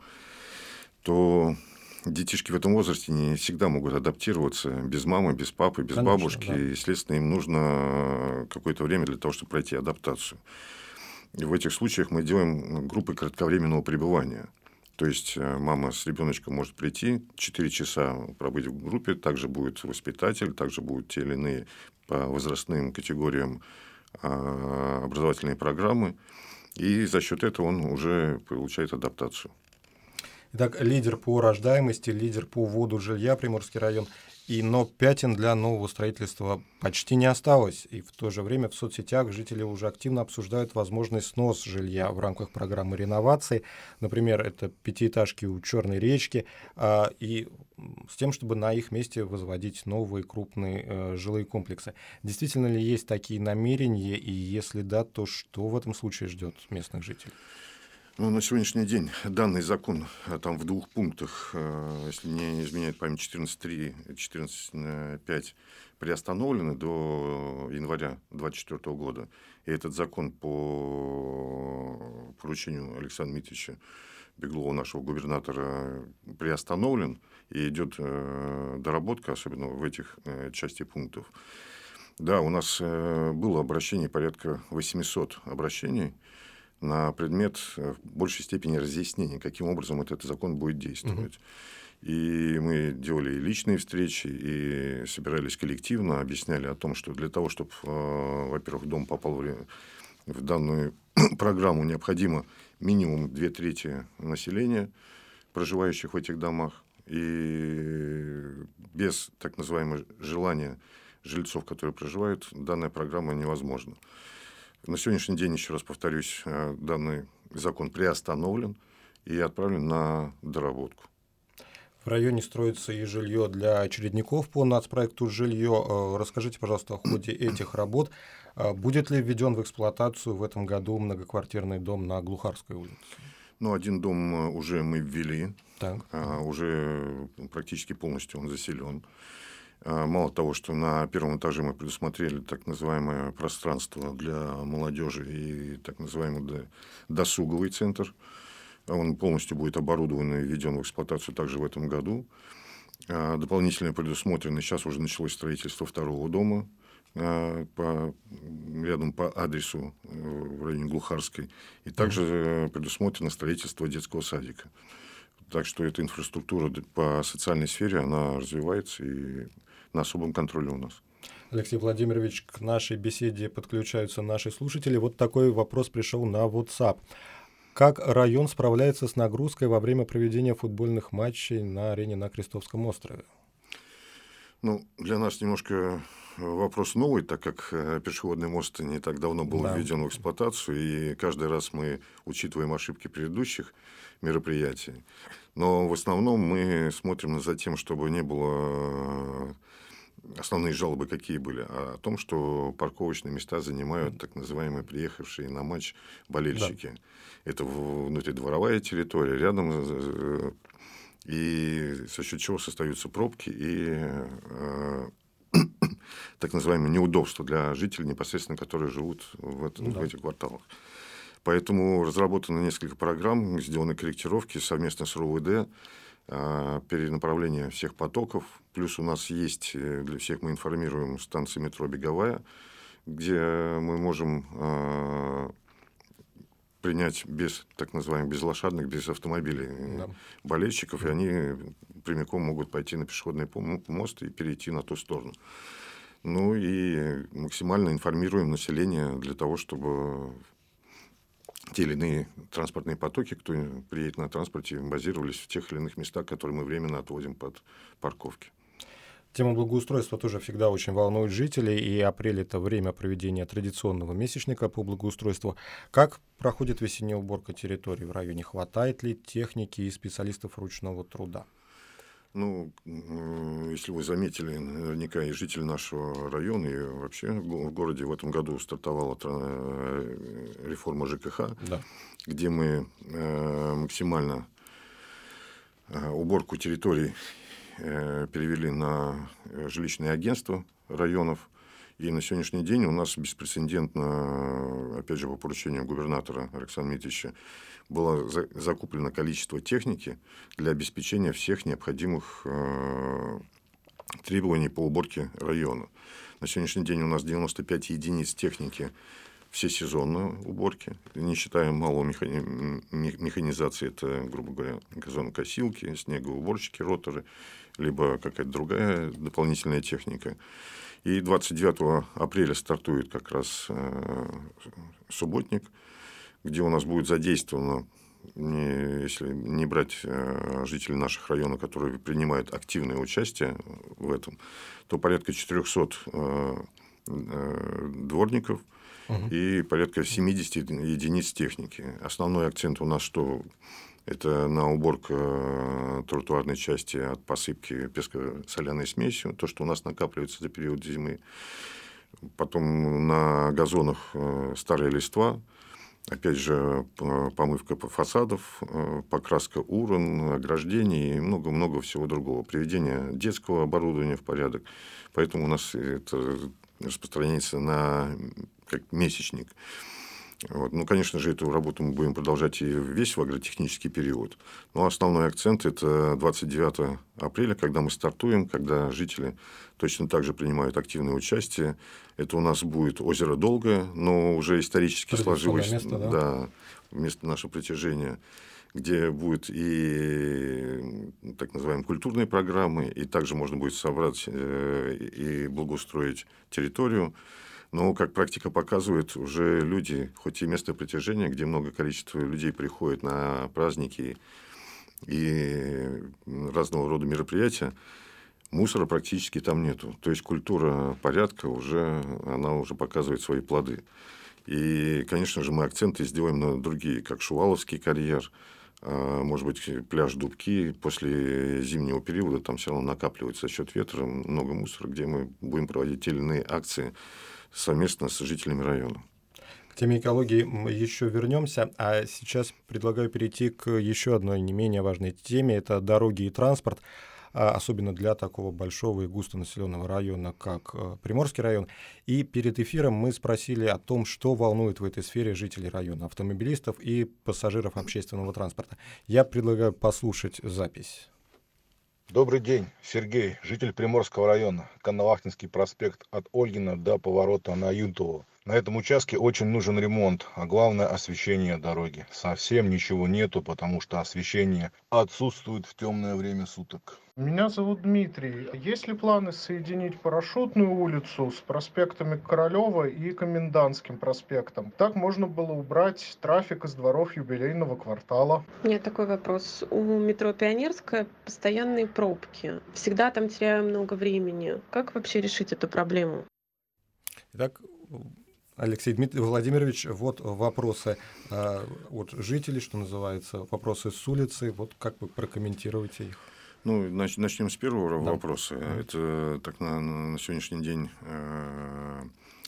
то детишки в этом возрасте не всегда могут адаптироваться без мамы, без папы, без Конечно, бабушки. Да. И, следственно, им нужно какое-то время для того, чтобы пройти адаптацию. И в этих случаях мы делаем группы кратковременного пребывания. То есть мама с ребеночком может прийти, четыре часа пробыть в группе, также будет воспитатель, также будут те или иные по возрастным категориям образовательные программы. И за счет этого он уже получает адаптацию. Итак, лидер по рождаемости, лидер по вводу жилья Приморский район. И, но пятен для нового строительства почти не осталось. И в то же время в соцсетях жители уже активно обсуждают возможный снос жилья в рамках программы реновации. Например, это пятиэтажки у Черной речки. А, и с тем, чтобы на их месте возводить новые крупные э, жилые комплексы. Действительно ли есть такие намерения? И если да, то что в этом случае ждет местных жителей? Ну, на сегодняшний день данный закон там в двух пунктах, если не изменяет память, четырнадцать три, четырнадцать пять приостановлены до января двадцать четвёртого года. И этот закон по поручению Александра Дмитриевича Беглова, нашего губернатора, приостановлен. И идет доработка, особенно в этих части пунктов. Да, у нас было обращение, порядка восемьсот обращений на предмет в большей степени разъяснения, каким образом этот закон будет действовать. Uh-huh. И мы делали и личные встречи, и собирались коллективно, объясняли о том, что для того, чтобы, во-первых, дом попал в, в данную программу, необходимо минимум две трети населения, проживающих в этих домах. И без так называемого желания жильцов, которые проживают, данная программа невозможна. На сегодняшний день, еще раз повторюсь, данный закон приостановлен и отправлен на доработку. В районе строится и жилье для очередников по нацпроекту «Жилье». Расскажите, пожалуйста, о ходе этих работ. Будет ли введен в эксплуатацию в этом году многоквартирный дом на Глухарской улице? Ну, один дом уже мы ввели. Так. Уже практически полностью он заселен. Мало того, что на первом этаже мы предусмотрели так называемое пространство для молодежи и так называемый досуговый центр. Он полностью будет оборудован и введен в эксплуатацию также в этом году. Дополнительно предусмотрено, сейчас уже началось строительство второго дома по, рядом по адресу в районе Глухарской. И также предусмотрено строительство детского садика. Так что эта инфраструктура по социальной сфере, она развивается и на особом контроле у нас. Алексей Владимирович, к нашей беседе подключаются наши слушатели. Вот такой вопрос пришел на WhatsApp. Как район справляется с нагрузкой во время проведения футбольных матчей на арене на Крестовском острове? Ну, для нас немножко вопрос новый, так как пешеходный мост не так давно был да. введен в эксплуатацию, и каждый раз мы учитываем ошибки предыдущих мероприятий. Но в основном мы смотрим за тем, чтобы не было... Основные жалобы какие были? А о том, что парковочные места занимают так называемые приехавшие на матч болельщики. Да. Это внутридворовая территория, рядом, и за счет чего создаются пробки и э, так называемые неудобства для жителей, непосредственно, которые живут в, это, да. в этих кварталах. Поэтому разработано несколько программ, сделаны корректировки совместно с РОВД, перенаправление всех потоков. Плюс у нас есть, для всех мы информируем, станция метро «Беговая», где мы можем э, принять без, так называемых, без лошадных, без автомобилей да. болельщиков, и они прямиком могут пойти на пешеходный мост и перейти на ту сторону. Ну и максимально информируем население для того, чтобы те или иные транспортные потоки, кто приедет на транспорте, базировались в тех или иных местах, которые мы временно отводим под парковки. Тема благоустройства тоже всегда очень волнует жителей, и апрель – это время проведения традиционного месячника по благоустройству. Как проходит весенняя уборка территории в районе? Хватает ли техники и специалистов ручного труда? Ну, если вы заметили, наверняка и жители нашего района, и вообще в городе в этом году стартовала реформа ЖКХ, да. где мы максимально уборку территорий перевели на жилищные агентства районов. И на сегодняшний день у нас беспрецедентно, опять же, по поручению губернатора Александра Митича, было за- закуплено количество техники для обеспечения всех необходимых э, требований по уборке района. На сегодняшний день у нас девяносто пять единиц техники всесезонной уборки, не считая малого механи- механизации, это, грубо говоря, газонокосилки, снегоуборщики, роторы, либо какая-то другая дополнительная техника. И двадцать девятого апреля стартует как раз э, субботник, где у нас будет задействовано, не, если не брать э, жителей наших районов, которые принимают активное участие в этом, то порядка четырехсот э, э, дворников угу. и порядка семьдесят единиц техники. Основной акцент у нас, что это на уборку тротуарной части от посыпки песко-соляной смесью, то, что у нас накапливается за период зимы. Потом на газонах старая листва, опять же, помывка фасадов, покраска урн, ограждений и много-много всего другого. Приведение детского оборудования в порядок. Поэтому у нас это распространяется на как месячник. Вот. Ну, конечно же, эту работу мы будем продолжать и весь в агротехнический период. Но основной акцент – это двадцать девятого апреля, когда мы стартуем, когда жители точно так же принимают активное участие. Это у нас будет озеро Долгое, но уже исторически сложилось место, да? Да, место нашего притяжения, где будут и так называемые культурные программы, и также можно будет собрать и благоустроить территорию. Но, как практика показывает, уже люди, хоть и место притяжения, где много количества людей приходят на праздники и разного рода мероприятия, мусора практически там нету. То есть культура порядка уже, она уже показывает свои плоды. И, конечно же, мы акценты сделаем на другие, как Шуваловский карьер, может быть, пляж Дубки. После зимнего периода там все равно накапливается за счет ветра много мусора, где мы будем проводить те или иные акции совместно с жителями района. К теме экологии мы еще вернемся, а сейчас предлагаю перейти к еще одной не менее важной теме – это дороги и транспорт. особенно для такого большого и густонаселенного района, как Приморский район. И перед эфиром мы спросили о том, что волнует в этой сфере жителей района, автомобилистов и пассажиров общественного транспорта. Я предлагаю послушать запись. Добрый день, Сергей, житель Приморского района, Коновахтинский проспект от Ольгина до поворота на Юнтову. На этом участке очень нужен ремонт, а главное освещение дороги. Совсем ничего нету, потому что освещение отсутствует в темное время суток. Меня зовут Дмитрий. Есть ли планы соединить Парашютную улицу с проспектами Королева и Комендантским проспектом? Так можно было убрать трафик из дворов юбилейного квартала. У меня такой вопрос. У метро Пионерская постоянные пробки. Всегда там теряю много времени. Как вообще решить эту проблему? Итак, Алексей Дмитрий Владимирович, вот вопросы э, от жителей, что называется, вопросы с улицы. Вот как вы прокомментируете их? Ну, начнем с первого да. вопроса. Mm-hmm. Это так на, на сегодняшний день э,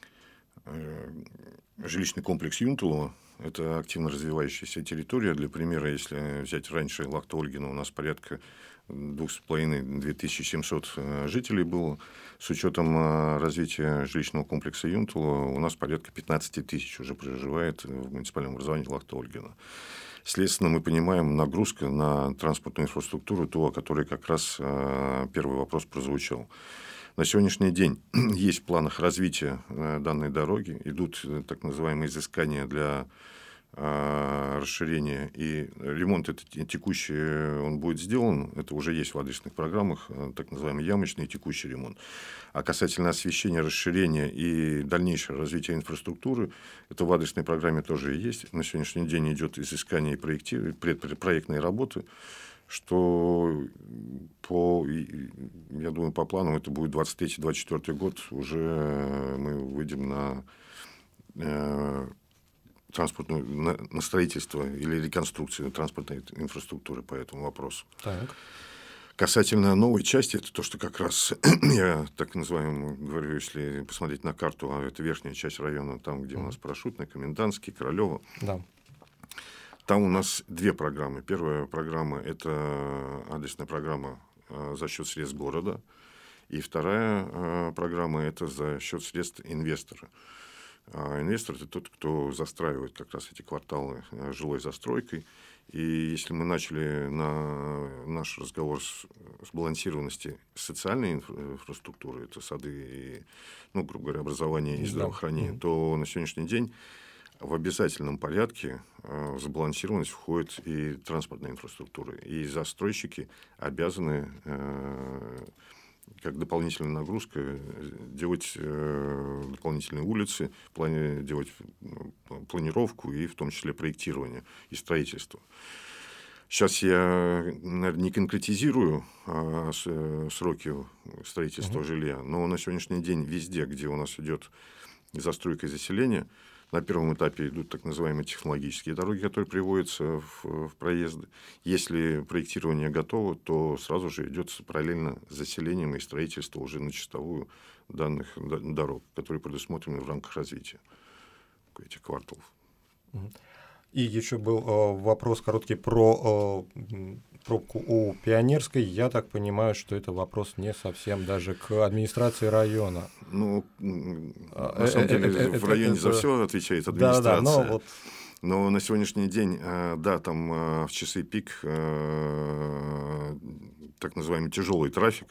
э, жилищный комплекс Юнтулова. Это активно развивающаяся территория. Для примера, если взять раньше Лахта-Ольгина, у нас порядка две с половиной — две тысячи семьсот жителей было. С учетом развития жилищного комплекса Юнтула у нас порядка пятнадцать тысяч уже проживает в муниципальном образовании Лахта-Ольгина. Следственно, мы понимаем нагрузка на транспортную инфраструктуру, то, о которой как раз первый вопрос прозвучал. На сегодняшний день есть в планах развития данной дороги, идут так называемые изыскания для расширения, и ремонт этот текущий, он будет сделан, это уже есть в адресных программах, так называемый ямочный и текущий ремонт. А касательно освещения, расширения и дальнейшего развития инфраструктуры, это в адресной программе тоже есть. На сегодняшний день идет изыскание и проекти... предпроектные работы, что по, я думаю, по плану это будет двадцать третий — двадцать четвёртый год, уже мы выйдем на э, транспортную, на, на строительство или реконструкцию транспортной инфраструктуры по этому вопросу. Так. Касательно новой части, это то, что как раз я так называемую говорю, если посмотреть на карту, а это верхняя часть района, там, где mm. у нас Парашютный, Комендантский, Королева. Да. Там у нас две программы. Первая программа – это адресная программа за счет средств города. И вторая программа – это за счет средств инвестора. А инвестор – это тот, кто застраивает как раз эти кварталы жилой застройкой. И если мы начали на наш разговор с, с балансированности социальной инфраструктуры, это сады и, ну, грубо говоря, образование и здравоохранение, да. то на сегодняшний день в обязательном порядке в забалансированность входит и транспортная инфраструктура. И застройщики обязаны, как дополнительная нагрузка, делать дополнительные улицы, в плане делать планировку и в том числе проектирование и строительство. Сейчас я, наверное, не конкретизирую а, с, сроки строительства uh-huh. жилья, но на сегодняшний день везде, где у нас идет застройка и заселение, на первом этапе идут так называемые технологические дороги, которые приводятся в, в проезды. Если проектирование готово, то сразу же идет параллельно с заселением и строительством уже на чистовую данных дорог, которые предусмотрены в рамках развития этих кварталов. И еще был э, вопрос короткий про э, пробку у Пионерской. Я так понимаю, что это вопрос не совсем даже к администрации района. Ну, на самом деле, в районе за все отвечает администрация. Да, да, но, вот... но на сегодняшний день, да, там в часы пик так называемый тяжелый трафик.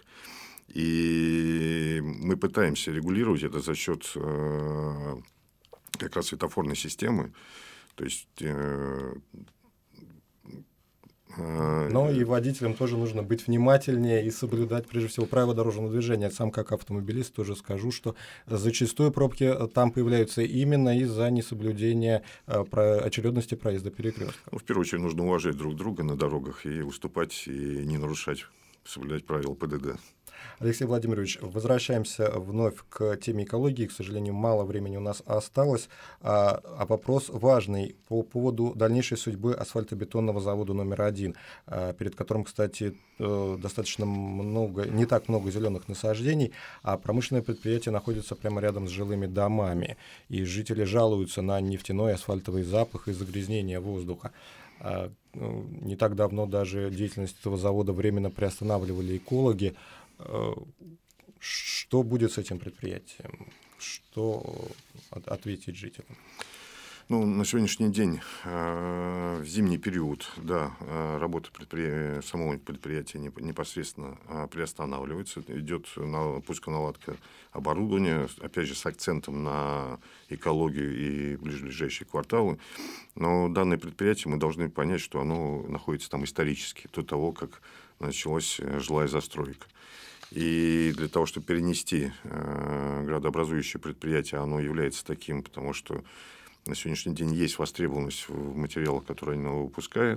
И мы пытаемся регулировать это за счет как раз светофорной системы. То есть... Но и водителям тоже нужно быть внимательнее и соблюдать, прежде всего, правила дорожного движения. Сам как автомобилист тоже скажу, что зачастую пробки там появляются именно из-за несоблюдения очередности проезда перекрестков. Ну, в первую очередь нужно уважать друг друга на дорогах и уступать, и не нарушать, соблюдать правила ПДД. Алексей Владимирович, возвращаемся вновь к теме экологии. К сожалению, мало времени у нас осталось. А, а вопрос важный по поводу дальнейшей судьбы асфальтобетонного завода номер один, а, перед которым, кстати, достаточно много, не так много зеленых насаждений, а промышленное предприятие находится прямо рядом с жилыми домами. И жители жалуются на нефтяной асфальтовый запах и загрязнение воздуха. Не так давно даже деятельность этого завода временно приостанавливали экологи. Что будет с этим предприятием? Что ответить жителям? Ну, на сегодняшний день, э, в зимний период, да, э, работа предприятия, самого предприятия непосредственно э, приостанавливается. Идет на, пусконаладка оборудования, опять же, с акцентом на экологию и ближайшие кварталы. Но данное предприятие, мы должны понять, что оно находится там исторически, до того, как началась жилая застройка. И для того, чтобы перенести э, градообразующее предприятие, оно является таким, потому что на сегодняшний день есть востребованность в материалах, которые они выпускают.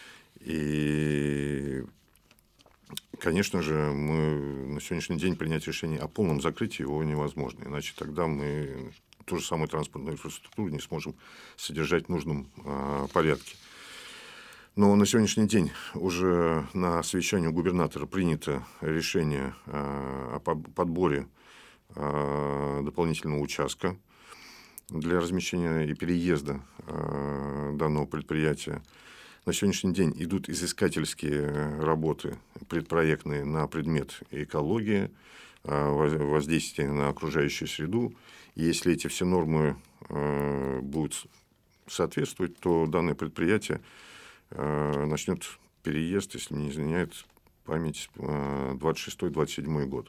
И, конечно же, мы на сегодняшний день принять решение о полном закрытии его невозможно. Иначе тогда мы ту же самую транспортную инфраструктуру не сможем содержать в нужном э, порядке. Но на сегодняшний день уже на совещании у губернатора принято решение э, о подборе э, дополнительного участка для размещения и переезда э, данного предприятия. На сегодняшний день идут изыскательские работы предпроектные на предмет экологии, э, воздействия на окружающую среду. И если эти все нормы э, будут соответствовать, то данное предприятие э, начнет переезд, если мне не изменяет память, э, двадцать шестой — двадцать седьмой год.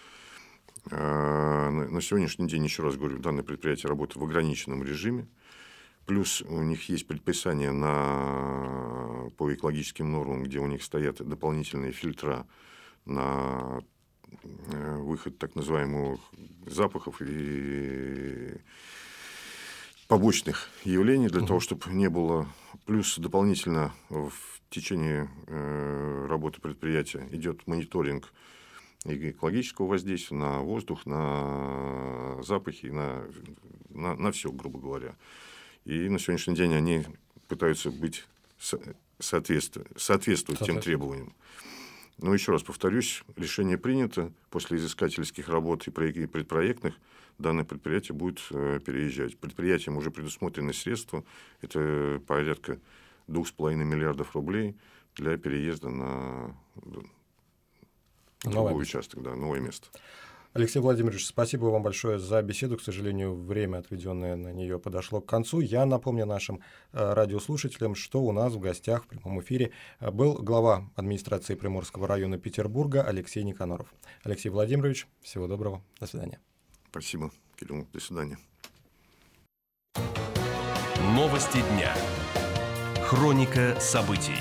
На сегодняшний день, еще раз говорю, данное предприятие работает в ограниченном режиме. Плюс у них есть предписания на, по экологическим нормам, где у них стоят дополнительные фильтра на выход так называемых запахов и побочных явлений, для uh-huh. того, чтобы не было. Плюс дополнительно в течение работы предприятия идет мониторинг и экологического воздействия на воздух, на запахи, на, на, на все, грубо говоря. И на сегодняшний день они пытаются быть соответствовать, соответствовать тем требованиям. Но еще раз повторюсь, решение принято. После изыскательских работ и предпроектных данное предприятие будет переезжать. Предприятием уже предусмотрены средства. Это порядка двух с половиной миллиардов рублей для переезда на другой участок, да, новое место. Алексей Владимирович, спасибо вам большое за беседу. К сожалению, время, отведенное на нее, подошло к концу. Я напомню нашим э, радиослушателям, что у нас в гостях в прямом эфире был глава администрации Приморского района Петербурга Алексей Никоноров. Алексей Владимирович, всего доброго. До свидания. Спасибо, Кирилл. До свидания. Новости дня. Хроника событий.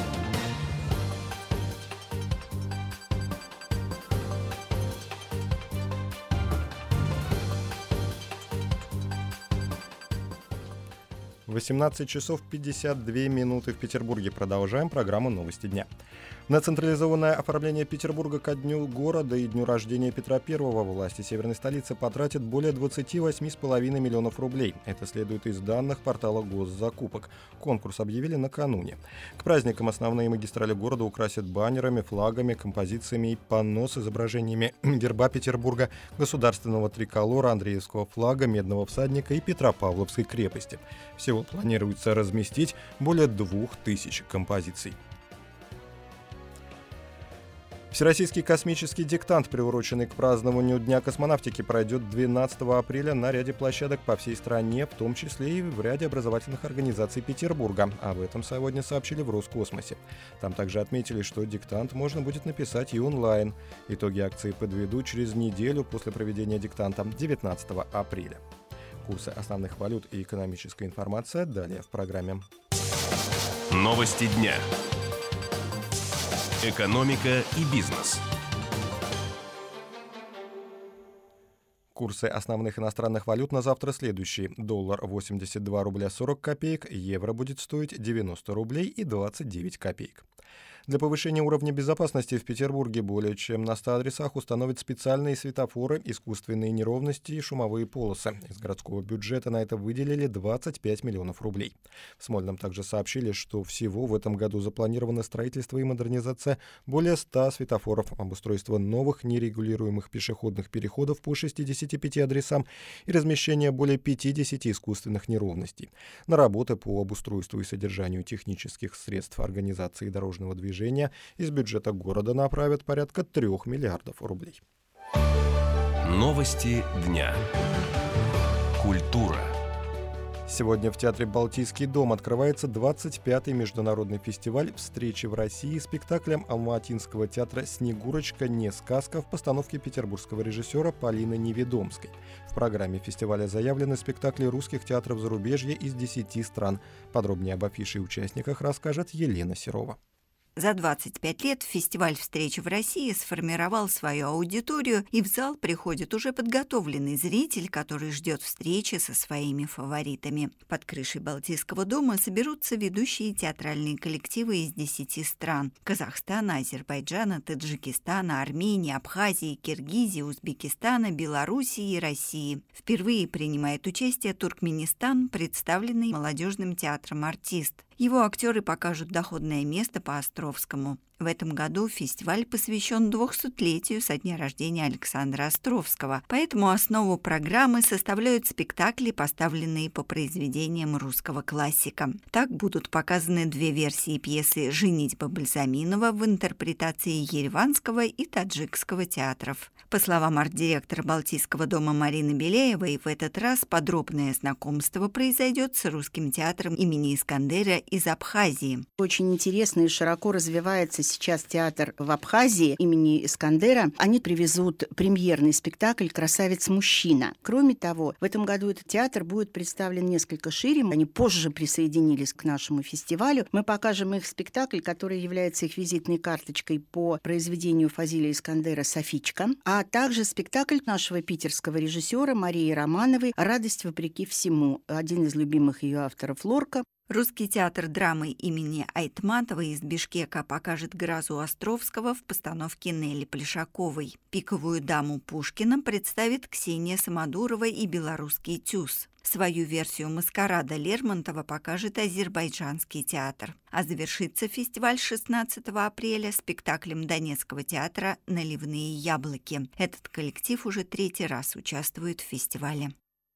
восемнадцать часов пятьдесят две минуты в Петербурге. Продолжаем программу «Новости дня». На централизованное оформление Петербурга ко дню города и дню рождения Петра Первого власти северной столицы потратят более двадцать восемь с половиной миллионов рублей. Это следует из данных портала госзакупок. Конкурс объявили накануне. К праздникам основные магистрали города украсят баннерами, флагами, композициями и панно с изображениями герба Петербурга, государственного триколора, Андреевского флага, Медного всадника и Петропавловской крепости. Всего планируется разместить более двух тысяч композиций. Всероссийский космический диктант, приуроченный к празднованию Дня космонавтики, пройдет двенадцатого апреля на ряде площадок по всей стране, в том числе и в ряде образовательных организаций Петербурга. Об этом сегодня сообщили в Роскосмосе. Там также отметили, что диктант можно будет написать и онлайн. Итоги акции подведут через неделю после проведения диктанта, девятнадцатого апреля. Курсы основных валют и экономическая информация далее в программе. Новости дня. Экономика и бизнес. Курсы основных иностранных валют на завтра следующие. Доллар восемьдесят два рубля сорок копеек, евро будет стоить девяносто рублей и двадцать девять копеек. Для повышения уровня безопасности в Петербурге более чем на ста адресах установят специальные светофоры, искусственные неровности и шумовые полосы. Из городского бюджета на это выделили двадцать пять миллионов рублей. В Смольном также сообщили, что всего в этом году запланировано строительство и модернизация более ста светофоров, обустройство новых нерегулируемых пешеходных переходов по шестидесяти пяти адресам и размещение более пятидесяти искусственных неровностей. На работы по обустройству и содержанию технических средств организации дорожного движения из бюджета города направят порядка трех миллиардов рублей. Новости дня. Культура. Сегодня в Театре «Балтийский дом» открывается двадцать пятый международный фестиваль «Встречи в России» спектаклем Алма-Атинского театра «Снегурочка. Не сказка» в постановке петербургского режиссера Полины Неведомской. В программе фестиваля заявлены спектакли русских театров зарубежья из десяти стран. Подробнее об афише и участниках расскажет Елена Серова. За двадцать пять лет фестиваль «Встречи в России» сформировал свою аудиторию, и в зал приходит уже подготовленный зритель, который ждет встречи со своими фаворитами. Под крышей Балтийского дома соберутся ведущие театральные коллективы из десяти стран – Казахстана, Азербайджана, Таджикистана, Армении, Абхазии, Киргизии, Узбекистана, Белоруссии и России. Впервые принимает участие Туркменистан, представленный молодежным театром «Артист». Его актеры покажут доходное место по Островскому. В этом году фестиваль посвящен двухсотлетию со дня рождения Александра Островского, поэтому основу программы составляют спектакли, поставленные по произведениям русского классика. Так будут показаны две версии пьесы «Женитьба Бальзаминова» в интерпретации ереванского и таджикского театров. По словам арт-директора Балтийского дома Марины Беляевой, в этот раз подробное знакомство произойдет с русским театром имени Искандера из Абхазии. Очень интересно и широко развивается сейчас театр в Абхазии имени Искандера. Они привезут премьерный спектакль «Красавец-мужчина». Кроме того, в этом году этот театр будет представлен несколько шире. Они позже присоединились к нашему фестивалю. Мы покажем их спектакль, который является их визитной карточкой по произведению Фазиля Искандера «Софичка», а также спектакль нашего питерского режиссера Марии Романовой «Радость вопреки всему», один из любимых ее авторов Лорка. Русский театр драмы имени Айтматовой из Бишкека покажет «Грозу Островского» в постановке Нелли Плешаковой. «Пиковую даму» Пушкина представит Ксения Самодурова и белорусский ТЮЗ. Свою версию «Маскарада» Лермонтова покажет Азербайджанский театр. А завершится фестиваль шестнадцатого апреля спектаклем Донецкого театра «Наливные яблоки». Этот коллектив уже третий раз участвует в фестивале.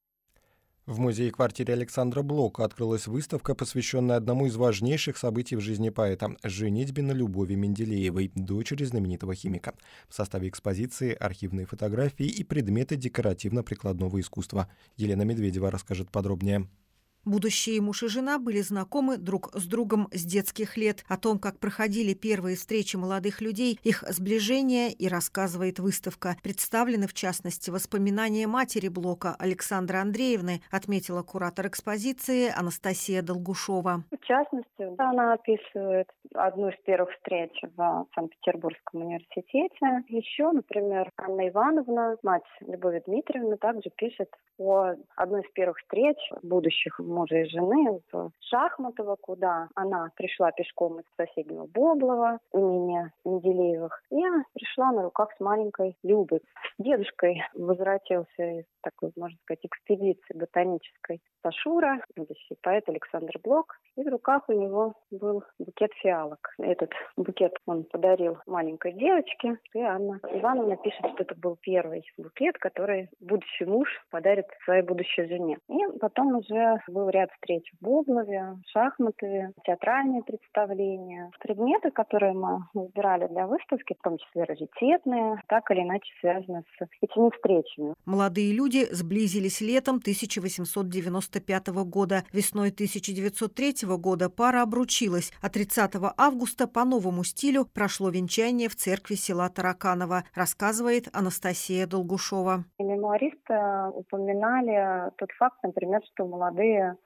В музее-квартире Александра Блока открылась выставка, посвященная одному из важнейших событий в жизни поэта – женитьбе на Любови Менделеевой, дочери знаменитого химика. В составе экспозиции архивные фотографии и предметы декоративно-прикладного искусства. Елена Медведева расскажет подробнее. Будущие муж и жена были знакомы друг с другом с детских лет. О том, как проходили первые встречи молодых людей, их сближение и рассказывает выставка. Представлены, в частности, воспоминания матери Блока Александры Андреевны, отметила куратор экспозиции Анастасия Долгушова. В частности, она описывает одну из первых встреч в Санкт-Петербургском университете. Еще, например, Анна Ивановна, мать Любови Дмитриевны, также пишет о одной из первых встреч будущих мужа и жены в Шахматово, куда она пришла пешком из соседнего Боблова, имени Менделеевых, и пришла на руках с маленькой Любой. С дедушкой возвратился из такой, можно сказать, экспедиции ботанической Сашура, будущий поэт Александр Блок, и в руках у него был букет фиалок. Этот букет он подарил маленькой девочке, и Анна Ивановна пишет, что это был первый букет, который будущий муж подарит своей будущей жене. И потом уже был ряд встреч в Боблове, в Шахматове, театральные представления. Предметы, которые мы выбирали для выставки, в том числе раритетные, так или иначе связаны с этими встречами. Молодые люди сблизились летом тысяча восемьсот девяносто пятого года. Весной тысяча девятьсот третьего года пара обручилась, а тридцатого августа по новому стилю прошло венчание в церкви села Тараканово, рассказывает Анастасия Долгушова. Мемуаристы упоминали тот факт, например, что молодые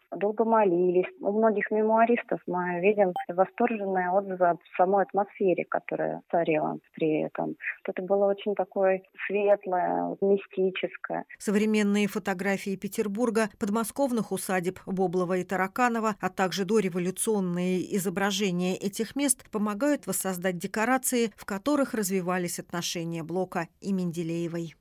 долго молились. У многих мемуаристов мы видим восторженные отзывы об самой атмосфере, которая царила при этом. Это было очень такое светлое, мистическое. Современные фотографии Петербурга, подмосковных усадеб Боблова и Тараканова, а также дореволюционные изображения этих мест помогают воссоздать декорации, в которых развивались отношения Блока и Менделеевой.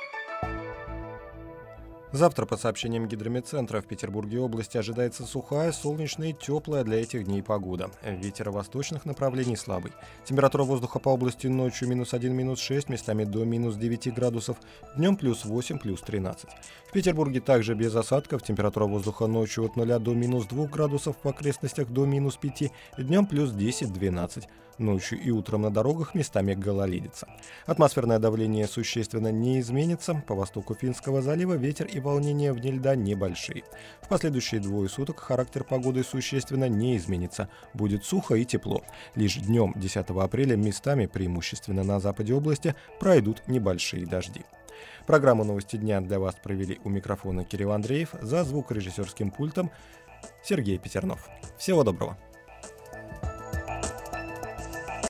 Завтра, по сообщениям Гидрометцентра, в Петербурге и области ожидается сухая, солнечная и теплая для этих дней погода. Ветер восточных направлений слабый. Температура воздуха по области ночью минус один, минус шесть, местами до минус девять градусов. Днем плюс восемь, плюс тринадцать. В Петербурге также без осадков. Температура воздуха ночью от нуля до минус двух градусов, в окрестностях до минус пяти. Днем плюс десять-двенадцать. Ночью и утром на дорогах местами гололедица. Атмосферное давление существенно не изменится. По востоку Финского залива ветер и волнения вне льда небольшие. В последующие двое суток характер погоды существенно не изменится. Будет сухо и тепло. Лишь днем десятого апреля местами, преимущественно на западе области, пройдут небольшие дожди. Программу «Новости дня» для вас провели у микрофона Кирилл Андреев, за звукорежиссерским пультом Сергей Петернов. Всего доброго.